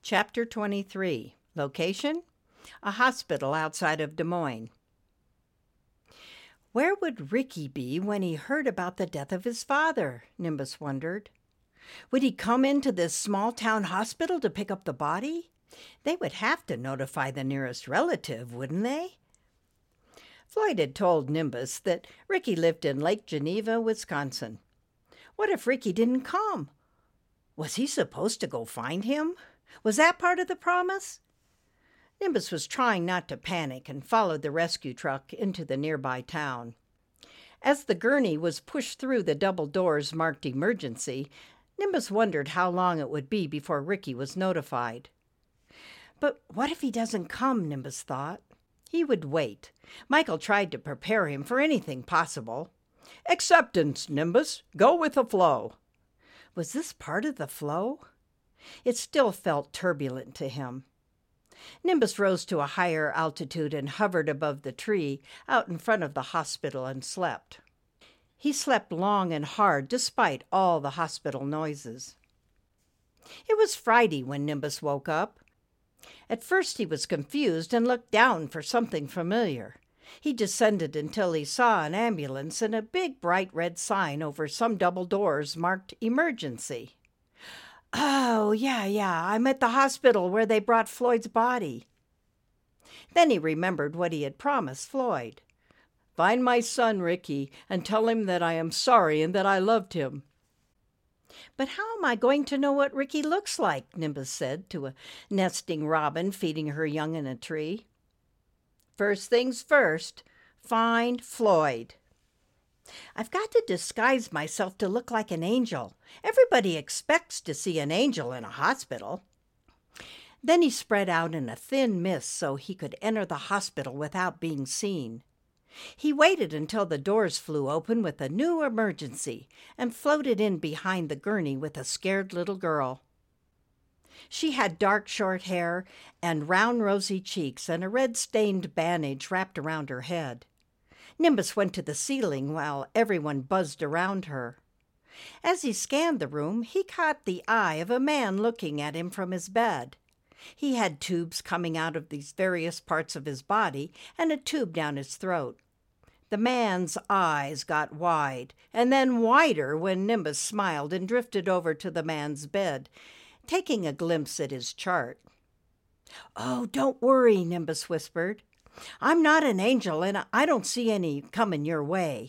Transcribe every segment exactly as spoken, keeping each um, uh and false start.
Chapter twenty-three. Location? A hospital outside of Des Moines. Where would Ricky be when he heard about the death of his father? Nimbus wondered. Would he come into this small-town hospital to pick up the body? They would have to notify the nearest relative, wouldn't they? Floyd had told Nimbus that Ricky lived in Lake Geneva, Wisconsin. What if Ricky didn't come? Was he supposed to go find him? Was that part of the promise? Nimbus was trying not to panic and followed the rescue truck into the nearby town. As the gurney was pushed through the double doors marked emergency, Nimbus wondered how long it would be before Ricky was notified. But what if he doesn't come, Nimbus thought. He would wait. Michael tried to prepare him for anything possible. Acceptance, Nimbus. Go with the flow. Was this part of the flow? It still felt turbulent to him. Nimbus rose to a higher altitude and hovered above the tree out in front of the hospital and slept. He slept long and hard despite all the hospital noises. It was Friday when Nimbus woke up. At first he was confused and looked down for something familiar. He descended until he saw an ambulance and a big bright red sign over some double doors marked emergency. Oh, yeah, yeah, I'm at the hospital where they brought Floyd's body. Then he remembered what he had promised Floyd. Find my son, Ricky, and tell him that I am sorry and that I loved him. But how am I going to know what Ricky looks like? Nimbus said to a nesting robin feeding her young in a tree. First things first, find Floyd. I've got to disguise myself to look like an angel. Everybody expects to see an angel in a hospital. Then he spread out in a thin mist so he could enter the hospital without being seen. He waited until the doors flew open with a new emergency and floated in behind the gurney with a scared little girl. She had dark short hair and round rosy cheeks and a red-stained bandage wrapped around her head. Nimbus went to the ceiling while everyone buzzed around her. As he scanned the room, he caught the eye of a man looking at him from his bed. He had tubes coming out of these various parts of his body and a tube down his throat. The man's eyes got wide and then wider when Nimbus smiled and drifted over to the man's bed, taking a glimpse at his chart. Oh, don't worry, Nimbus whispered. I'm not an angel, and I don't see any coming your way.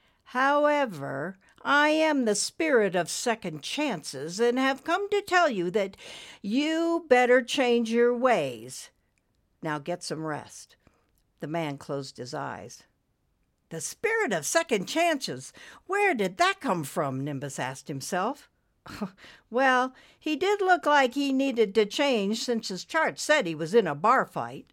However, I am the spirit of second chances and have come to tell you that you better change your ways. Now get some rest. The man closed his eyes. The spirit of second chances? Where did that come from? Nimbus asked himself. Well, he did look like he needed to change since his chart said he was in a bar fight.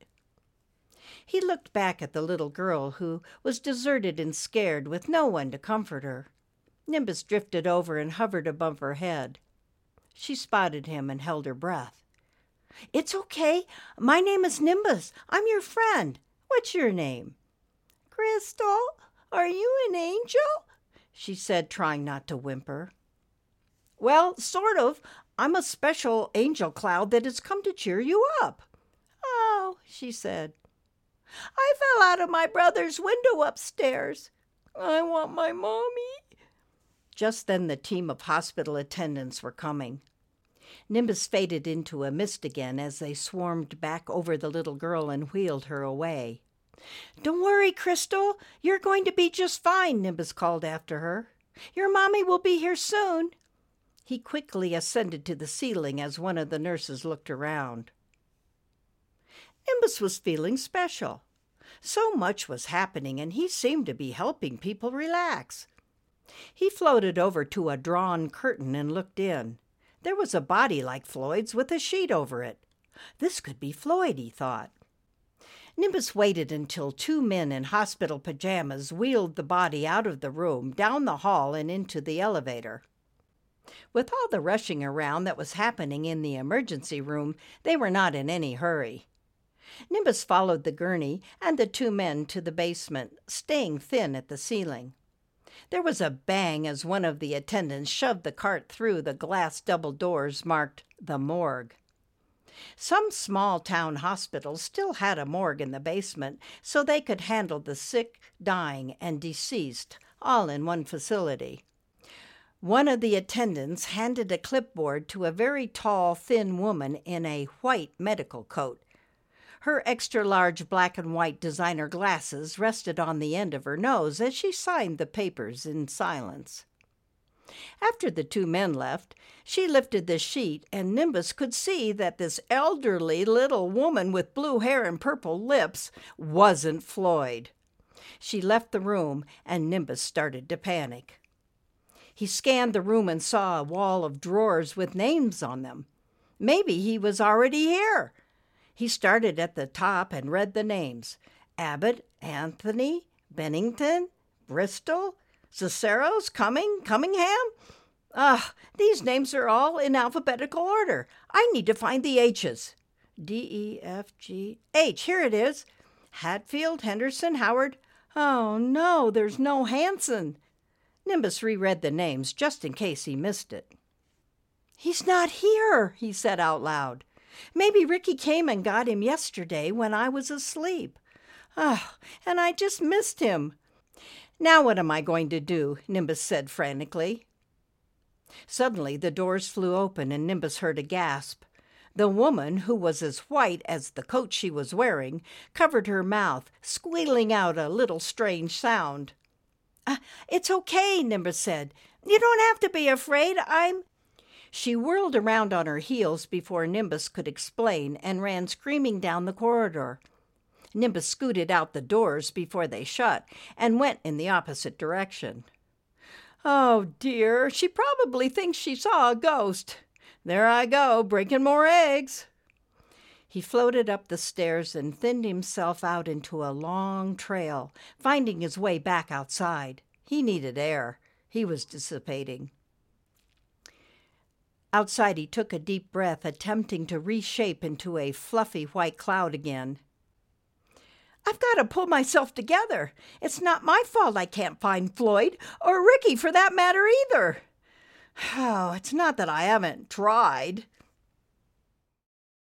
He looked back at the little girl who was deserted and scared with no one to comfort her. Nimbus drifted over and hovered above her head. She spotted him and held her breath. It's okay. My name is Nimbus. I'm your friend. What's your name? Crystal, are you an angel? She said, trying not to whimper. Well, sort of. I'm a special angel cloud that has come to cheer you up. Oh, she said. I fell out of my brother's window upstairs. I want my mommy. Just then the team of hospital attendants were coming. Nimbus faded into a mist again as they swarmed back over the little girl and wheeled her away. Don't worry, Crystal. You're going to be just fine, Nimbus called after her. Your mommy will be here soon. He quickly ascended to the ceiling as one of the nurses looked around. Nimbus was feeling special. So much was happening, and he seemed to be helping people relax. He floated over to a drawn curtain and looked in. There was a body like Floyd's with a sheet over it. This could be Floyd, he thought. Nimbus waited until two men in hospital pajamas wheeled the body out of the room, down the hall, and into the elevator. With all the rushing around that was happening in the emergency room, they were not in any hurry. Nimbus followed the gurney and the two men to the basement, staying thin at the ceiling. There was a bang as one of the attendants shoved the cart through the glass double doors marked the morgue. Some small town hospitals still had a morgue in the basement so they could handle the sick, dying, and deceased all in one facility. One of the attendants handed a clipboard to a very tall, thin woman in a white medical coat. Her extra-large black and white designer glasses rested on the end of her nose as she signed the papers in silence. After the two men left, she lifted the sheet, and Nimbus could see that this elderly little woman with blue hair and purple lips wasn't Floyd. She left the room, and Nimbus started to panic. He scanned the room and saw a wall of drawers with names on them. Maybe he was already here. He started at the top and read the names. Abbott, Anthony, Bennington, Bristol, Ciceros, Cumming, Cummingham? Ah, these names are all in alphabetical order. I need to find the H's. D, E, F, G, H. Here it is. Hatfield, Henderson, Howard. Oh, no, there's no Hanson. Nimbus reread the names just in case he missed it. He's not here, he said out loud. Maybe Ricky came and got him yesterday when I was asleep. Ah, and I just missed him. Now what am I going to do? Nimbus said frantically. Suddenly the doors flew open and Nimbus heard a gasp. The woman, who was as white as the coat she was wearing, covered her mouth, squealing out a little strange sound. Uh, it's okay, Nimbus said. You don't have to be afraid. I'm... She whirled around on her heels before Nimbus could explain and ran screaming down the corridor. Nimbus scooted out the doors before they shut and went in the opposite direction. Oh, dear, she probably thinks she saw a ghost. There I go, breaking more eggs. He floated up the stairs and thinned himself out into a long trail, finding his way back outside. He needed air. He was dissipating. Outside, he took a deep breath, attempting to reshape into a fluffy white cloud again. I've got to pull myself together. It's not my fault I can't find Floyd, or Ricky for that matter either. Oh, it's not that I haven't tried.